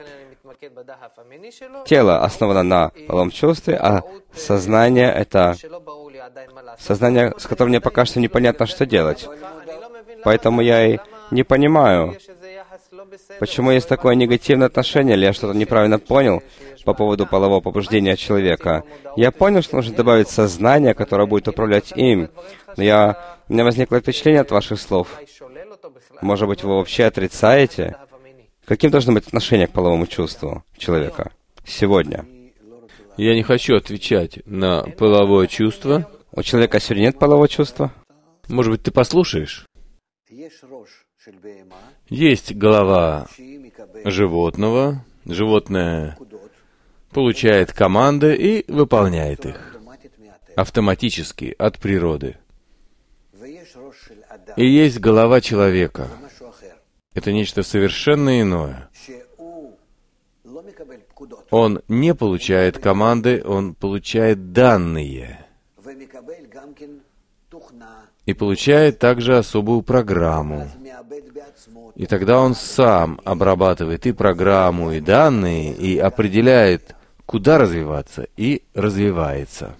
S1: Тело основано на половом чувстве, а сознание — это сознание, с которым мне пока что непонятно, что делать. Поэтому я и не понимаю, почему есть такое негативное отношение, или я что-то неправильно понял по поводу полового побуждения человека. Я понял, что нужно добавить сознание, которое будет управлять им. Но я... у меня возникло впечатление от ваших слов. Может быть, вы вообще отрицаете? Каким должно быть отношение к половому чувству человека сегодня?
S2: Я не хочу отвечать на половое чувство.
S1: У человека сегодня нет полового чувства?
S2: Может быть, ты послушаешь? Есть голова животного. Животное получает команды и выполняет их автоматически от природы. И есть голова человека. Это нечто совершенно иное. Он не получает команды, он получает данные. И получает также особую программу. И тогда он сам обрабатывает и программу, и данные, и определяет, куда развиваться, и развивается.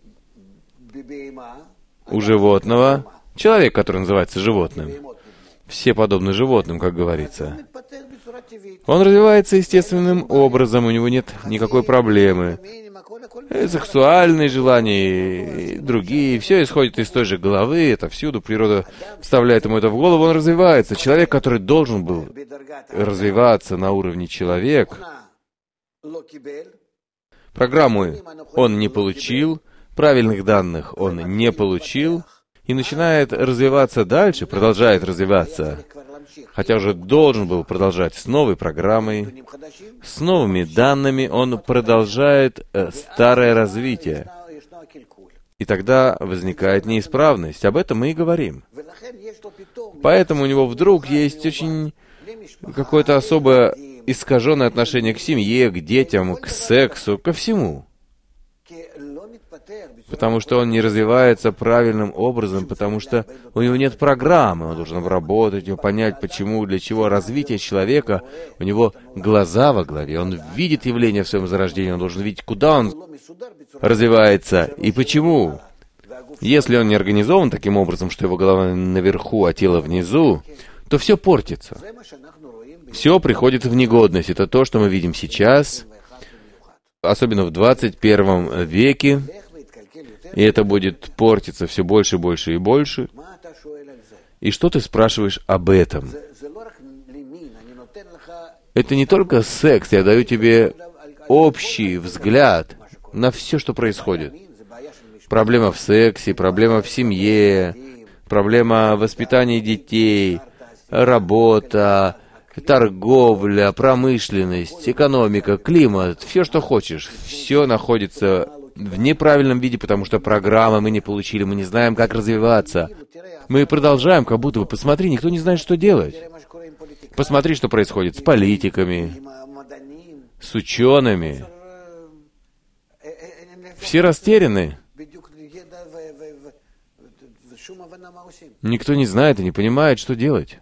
S2: У животного, человек, который называется животным, все подобны животным, как говорится, он развивается естественным образом, у него нет никакой проблемы. И сексуальные желания, и другие, все исходит из той же головы, это всюду, природа вставляет ему это в голову, он развивается. Человек, который должен был развиваться на уровне человек, программу он не получил, правильных данных он не получил, и начинает развиваться дальше, продолжает развиваться, хотя уже должен был продолжать с новой программой, с новыми данными, он продолжает э, старое развитие. И тогда возникает неисправность. Об этом мы и говорим. Поэтому у него вдруг есть очень какое-то особое искаженное отношение к семье, к детям, к сексу, ко всему. Потому что он не развивается правильным образом, потому что у него нет программы, он должен обработать ее, понять, почему, для чего. Развитие человека, у него глаза во голове, он видит явление в своем зарождении, он должен видеть, куда он развивается и почему. Если он не организован таким образом, что его голова наверху, а тело внизу, то все портится. Все приходит в негодность. Это то, что мы видим сейчас, особенно в двадцать первом веке, и это будет портиться все больше, больше и больше. И что ты спрашиваешь об этом? Это не только секс, я даю тебе общий взгляд на все, что происходит. Проблема в сексе, проблема в семье, проблема воспитания детей, работа, торговля, промышленность, экономика, климат, все, что хочешь, все находится в неправильном виде, потому что программы мы не получили, мы не знаем, как развиваться. Мы продолжаем, как будто бы, посмотри, никто не знает, что делать. Посмотри, что происходит с политиками, с учеными. Все растеряны. Никто не знает и не понимает, что делать.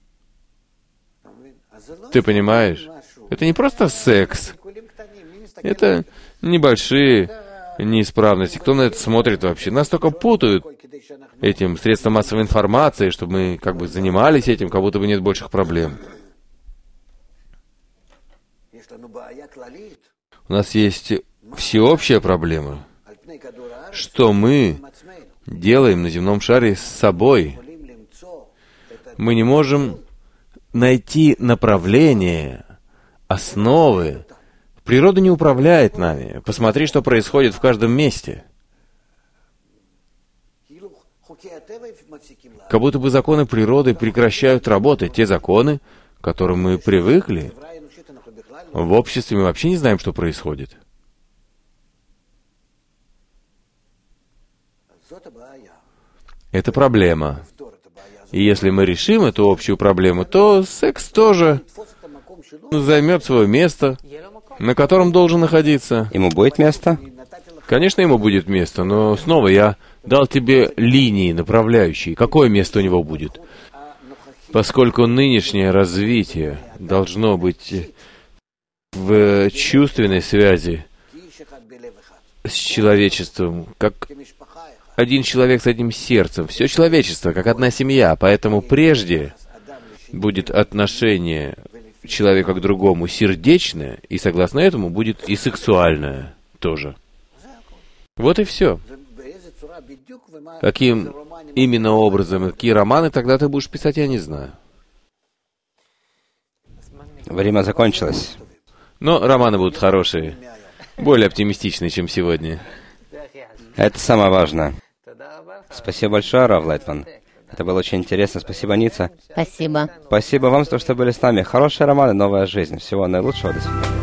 S2: Ты понимаешь? Это не просто секс. Это небольшие неисправности. Кто на это смотрит вообще? Нас только путают этим средством массовой информации, чтобы мы как бы занимались этим, как будто бы нет больших проблем. У нас есть всеобщая проблема, что мы делаем на земном шаре с собой. Мы не можем найти направление, основы. Природа не управляет нами. Посмотри, что происходит в каждом месте. Как будто бы законы природы прекращают работать. Те законы, к которым мы привыкли. В обществе мы вообще не знаем, что происходит. Это проблема. И если мы решим эту общую проблему, то секс тоже займет свое место, на котором должен находиться.
S1: Ему будет место?
S2: Конечно, ему будет место, но снова я дал тебе линии направляющие. Какое место у него будет? Поскольку нынешнее развитие должно быть в чувственной связи с человечеством, как один человек с одним сердцем, все человечество, как одна семья, поэтому прежде будет отношение человека к другому сердечное, и согласно этому будет и сексуальное тоже. Вот и все. Каким именно образом, какие романы тогда ты будешь писать, я не знаю.
S1: Время закончилось.
S2: Но романы будут хорошие, более оптимистичные, чем сегодня.
S1: Это самое важное. Спасибо большое, Рав Лайтман. Это было очень интересно. Спасибо, Ница.
S3: Спасибо.
S1: Спасибо вам за то, что были с нами. Хорошие романы, новая жизнь. Всего наилучшего. До свидания.